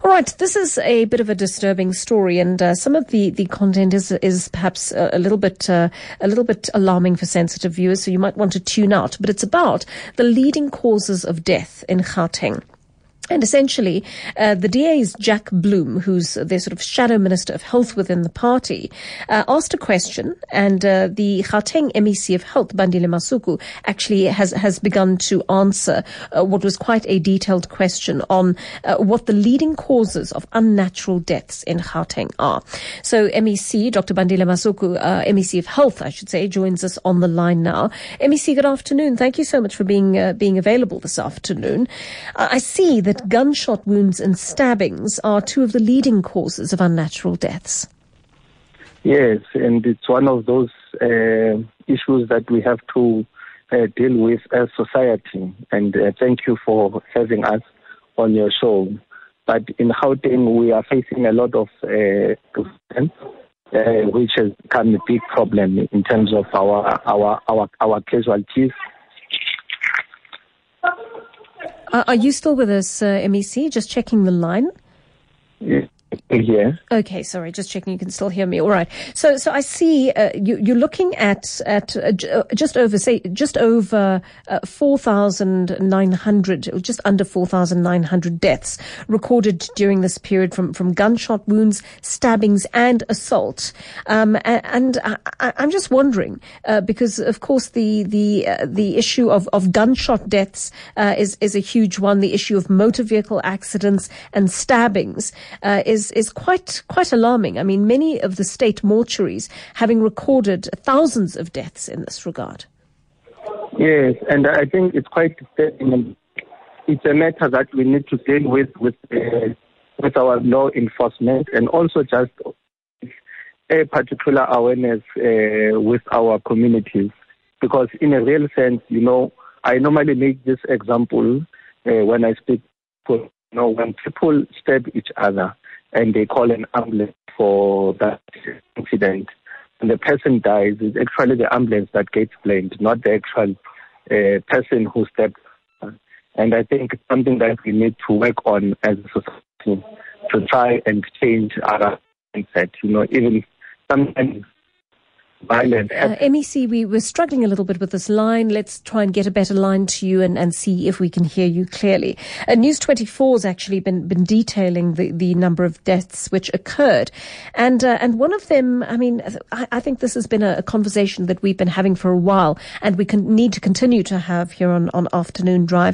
All right, this is a bit of a disturbing story, and some of the content is perhaps a little bit alarming for sensitive viewers, so you might want to tune out. But it's about the leading causes of death in Gauteng. And essentially, the DA's Jack Bloom, who's the sort of shadow minister of health within the party, asked a question, and the Gauteng MEC of Health, Bandile Masuku, actually has begun to answer what was quite a detailed question on what the leading causes of unnatural deaths in Gauteng are. So MEC, Dr. Bandile Masuku, MEC of Health, I should say, joins us on the line now. MEC, good afternoon. Thank you so much for being available this afternoon. I see that gunshot wounds and stabbings are two of the leading causes of unnatural deaths. Yes, and it's one of those issues that we have to deal with as society. And thank you for having us on your show. But in Gauteng, we are facing a lot of accidents, which has become a big problem in terms of our casualties. Are you still with us, MEC? Just checking the line. Yeah. Okay, sorry, just checking you can still hear me. All right. So I see you're looking at just over 4,900, or just under 4,900 deaths recorded during this period from gunshot wounds, stabbings, and assault. And I'm just wondering because of course the issue of gunshot deaths is a huge one. The issue of motor vehicle accidents and stabbings is quite alarming. I mean, many of the state mortuaries having recorded thousands of deaths in this regard. Yes, and I think it's quite disturbing. It's a matter that we need to deal with our law enforcement, and also just a particular awareness with our communities. Because in a real sense, I normally make this example when I speak to, when people stab each other, and they call an ambulance for that incident, and the person dies, it's actually the ambulance that gets blamed, not the actual person who stabbed her. And I think it's something that we need to work on as a society to try and change our mindset. Even sometimes violence. MEC, we were struggling a little bit with this line. Let's try and get a better line to you and see if we can hear you clearly. News 24 has actually been detailing the number of deaths which occurred. And one of them, I think this has been a conversation that we've been having for a while, and we need to continue to have here on Afternoon Drive.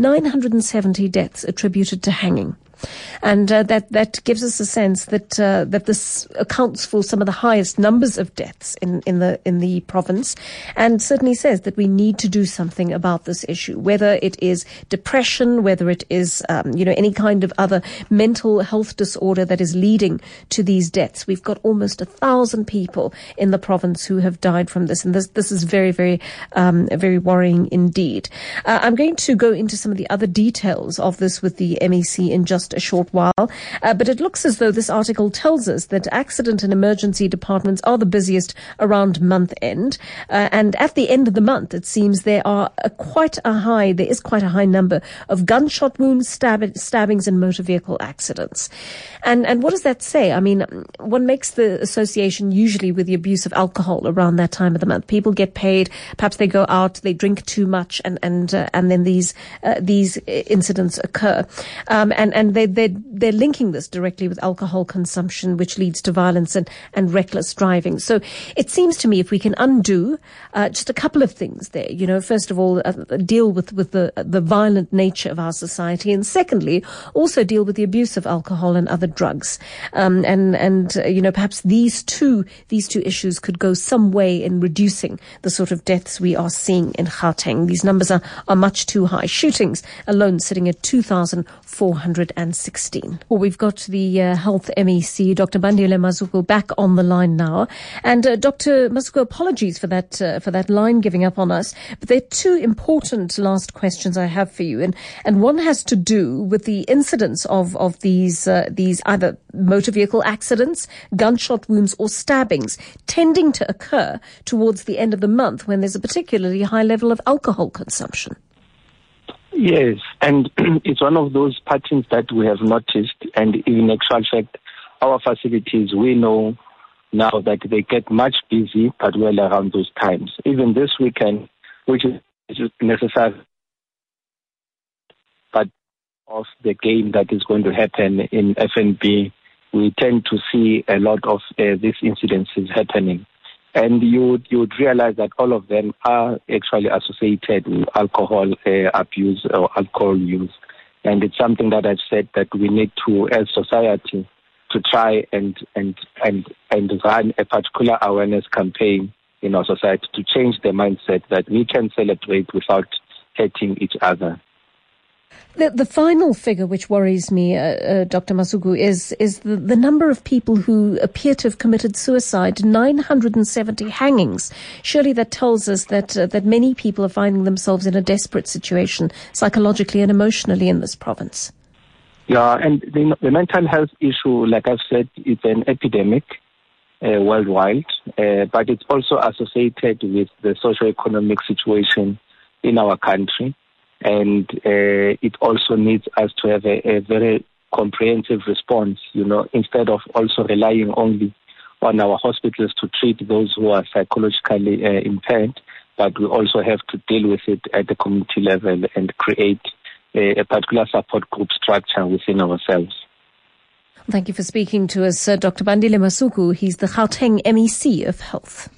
970 deaths attributed to hanging. And that gives us a sense that this accounts for some of the highest numbers of deaths in the province, and certainly says that we need to do something about this issue, whether it is depression, whether it is any kind of other mental health disorder that is leading to these deaths. We've got almost 1,000 people in the province who have died from this, and this is very, very, very worrying indeed. I'm going to go into some of the other details of this with the MEC in just a short while, but it looks as though this article tells us that accident and emergency departments are the busiest around month end, and at the end of the month it seems there is quite a high number of gunshot wounds, stabbings and motor vehicle accidents. And what does that say? I mean, one makes the association usually with the abuse of alcohol around that time of the month. People get paid, perhaps they go out, they drink too much, and then these incidents occur, and they're linking this directly with alcohol consumption, which leads to violence and reckless driving. So it seems to me if we can undo just a couple of things there, first of all, deal with the violent nature of our society, and secondly, also deal with the abuse of alcohol and other drugs. Perhaps these two issues could go some way in reducing the sort of deaths we are seeing in Gauteng. These numbers are much too high. Shootings alone sitting at 2,416. Well, we've got the Health MEC, Dr. Bandile Masuku, back on the line now. And Dr. Masuku, apologies for that line giving up on us, but there are two important last questions I have for you, and one has to do with the incidence of these either motor vehicle accidents, gunshot wounds, or stabbings tending to occur towards the end of the month when there's a particularly high level of alcohol consumption. Yes, and it's one of those patterns that we have noticed, and in actual fact, our facilities, we know now that they get much busy, but well around those times. Even this weekend, which is necessary, but of the game that is going to happen in FNB, we tend to see a lot of these incidences happening. And you would realize that all of them are actually associated with alcohol abuse or alcohol use. And it's something that I've said that we need to, as society, to try and run a particular awareness campaign in our society to change the mindset that we can celebrate without hurting each other. The final figure which worries me, Dr. Masuku, is the number of people who appear to have committed suicide, 970 hangings. Surely that tells us that many people are finding themselves in a desperate situation psychologically and emotionally in this province. Yeah, and the mental health issue, like I've said, it's an epidemic worldwide, but it's also associated with the socio-economic situation in our country. And it also needs us to have a very comprehensive response, instead of also relying only on our hospitals to treat those who are psychologically impaired, but we also have to deal with it at the community level and create a particular support group structure within ourselves. Thank you for speaking to us, Dr. Bandile Masuku. He's the Gauteng MEC of Health.